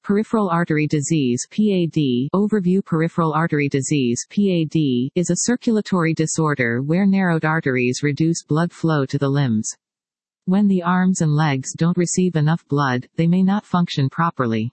Peripheral artery disease (PAD). Overview: peripheral artery disease (PAD) is a circulatory disorder where narrowed arteries reduce blood flow to the limbs. When the arms and legs don't receive enough blood, they may not function properly.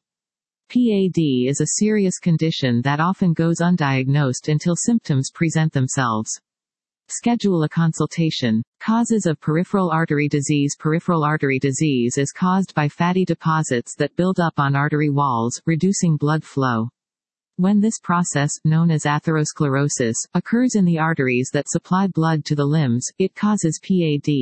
PAD is a serious condition that often goes undiagnosed until symptoms present themselves. Schedule a consultation. Causes of peripheral artery disease. Peripheral artery disease is caused by fatty deposits that build up on artery walls, reducing blood flow. When this process, known as atherosclerosis, occurs in the arteries that supply blood to the limbs, it causes PAD.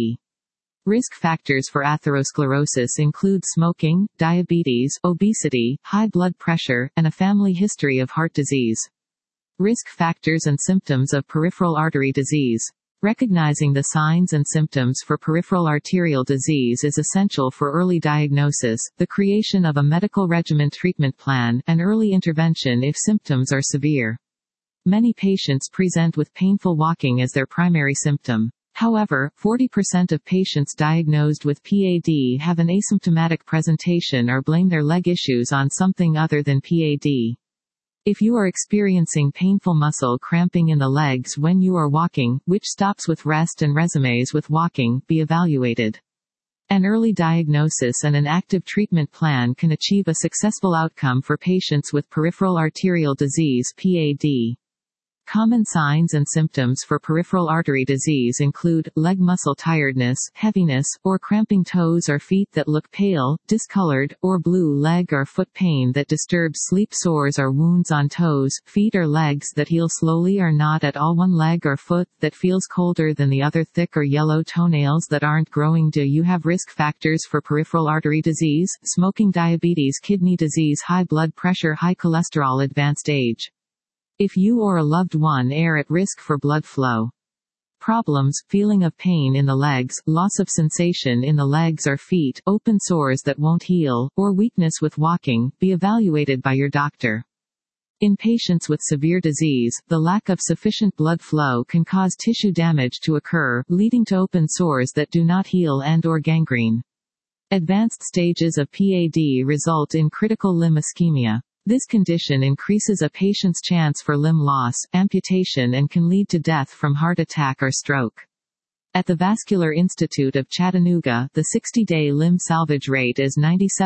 Risk factors for atherosclerosis include smoking, diabetes, obesity, high blood pressure, and a family history of heart disease. Risk factors and symptoms of peripheral artery disease. Recognizing the signs and symptoms for peripheral arterial disease is essential for early diagnosis, the creation of a medical regimen treatment plan, and early intervention if symptoms are severe. Many patients present with painful walking as their primary symptom. However, 40% of patients diagnosed with PAD have an asymptomatic presentation or blame their leg issues on something other than PAD. If you are experiencing painful muscle cramping in the legs when you are walking, which stops with rest and resumes with walking, be evaluated. An early diagnosis and an active treatment plan can achieve a successful outcome for patients with peripheral arterial disease (PAD). Common signs and symptoms for peripheral artery disease include, leg muscle tiredness, heaviness, or cramping toes or feet that look pale, discolored, or blue, leg or foot pain that disturbs sleep, sores or wounds on toes, feet or legs that heal slowly or not at all, one leg or foot that feels colder than the other, thick or yellow toenails that aren't growing. Do you have risk factors for peripheral artery disease? Smoking, diabetes, kidney disease, high blood pressure, high cholesterol, advanced age. If you or a loved one are at risk for blood flow problems, feeling of pain in the legs, loss of sensation in the legs or feet, open sores that won't heal, or weakness with walking, be evaluated by your doctor. In patients with severe disease, the lack of sufficient blood flow can cause tissue damage to occur, leading to open sores that do not heal and/or gangrene. Advanced stages of PAD result in critical limb ischemia. This condition increases a patient's chance for limb loss, amputation, and can lead to death from heart attack or stroke. At the Vascular Institute of Chattanooga, the 60-day limb salvage rate is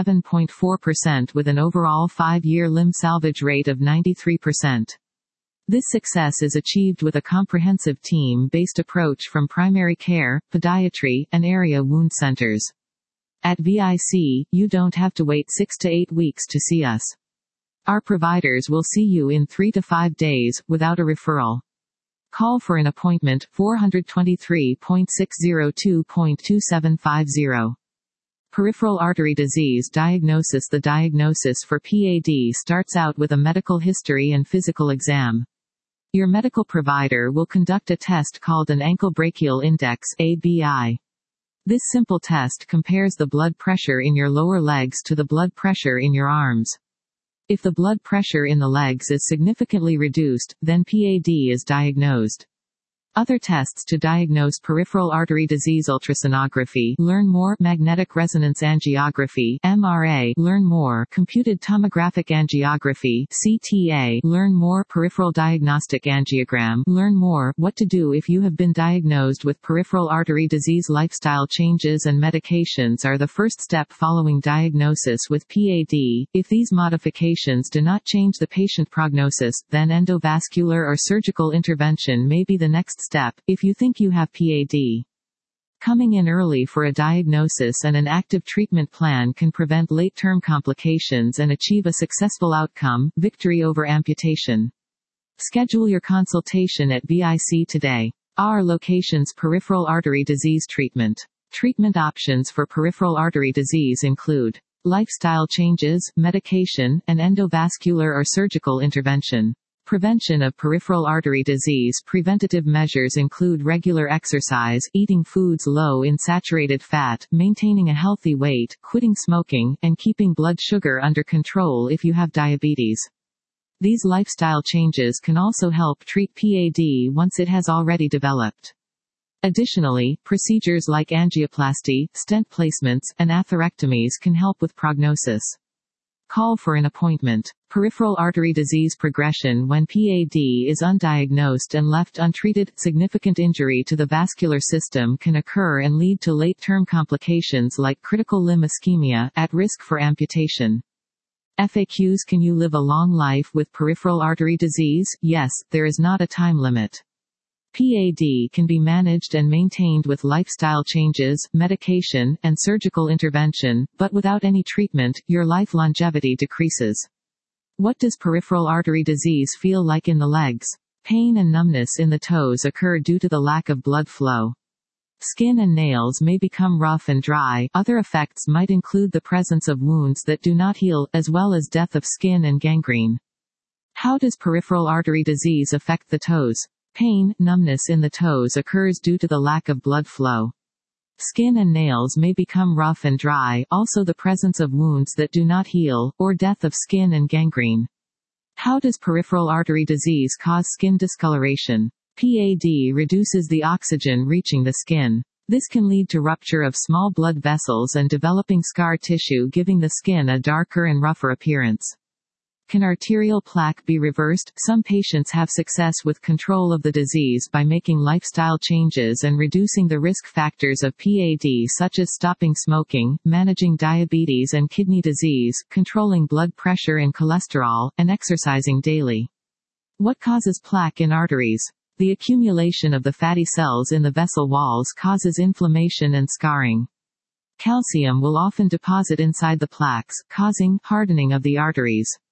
97.4% with an overall 5-year limb salvage rate of 93%. This success is achieved with a comprehensive team-based approach from primary care, podiatry, and area wound centers. At VIC, you don't have to wait 6 to 8 weeks to see us. Our providers will see you in 3 to 5 days, without a referral. Call for an appointment, 423.602.2750. Peripheral artery disease diagnosis. The diagnosis for PAD starts out with a medical history and physical exam. Your medical provider will conduct a test called an ankle brachial index (ABI). This simple test compares the blood pressure in your lower legs to the blood pressure in your arms. If the blood pressure in the legs is significantly reduced, then PAD is diagnosed. Other tests to diagnose peripheral artery disease: ultrasonography, learn more; magnetic resonance angiography, MRA, learn more; computed tomographic angiography, CTA, learn more; peripheral diagnostic angiogram, learn more. What to do if you have been diagnosed with peripheral artery disease. Lifestyle changes and medications are the first step following diagnosis with PAD. If these modifications do not change the patient prognosis, then endovascular or surgical intervention may be the next step, if you think you have PAD. Coming in early for a diagnosis and an active treatment plan can prevent late-term complications and achieve a successful outcome, victory over amputation. Schedule your consultation at VIC today. Our locations: peripheral artery disease treatment. Treatment options for peripheral artery disease include lifestyle changes, medication, and endovascular or surgical intervention. Prevention of peripheral artery disease. Preventative measures include regular exercise, eating foods low in saturated fat, maintaining a healthy weight, quitting smoking, and keeping blood sugar under control if you have diabetes. These lifestyle changes can also help treat PAD once it has already developed. Additionally, procedures like angioplasty, stent placements, and atherectomies can help with prognosis. Call for an appointment. Peripheral artery disease progression. When PAD is undiagnosed and left untreated, significant injury to the vascular system can occur and lead to late-term complications like critical limb ischemia, at risk for amputation. FAQs. Can you live a long life with peripheral artery disease? Yes, there is not a time limit. PAD can be managed and maintained with lifestyle changes, medication, and surgical intervention, but without any treatment, your life longevity decreases. What does peripheral artery disease feel like in the legs? Pain and numbness in the toes occur due to the lack of blood flow. Skin and nails may become rough and dry. Other effects might include the presence of wounds that do not heal, as well as death of skin and gangrene. How does peripheral artery disease affect the toes? Pain, numbness in the toes occurs due to the lack of blood flow. Skin and nails may become rough and dry, also the presence of wounds that do not heal, or death of skin and gangrene. How does peripheral artery disease cause skin discoloration? PAD reduces the oxygen reaching the skin. This can lead to rupture of small blood vessels and developing scar tissue, giving the skin a darker and rougher appearance. Can arterial plaque be reversed? Some patients have success with control of the disease by making lifestyle changes and reducing the risk factors of PAD, such as stopping smoking, managing diabetes and kidney disease, controlling blood pressure and cholesterol, and exercising daily. What causes plaque in arteries? The accumulation of the fatty cells in the vessel walls causes inflammation and scarring. Calcium will often deposit inside the plaques, causing hardening of the arteries.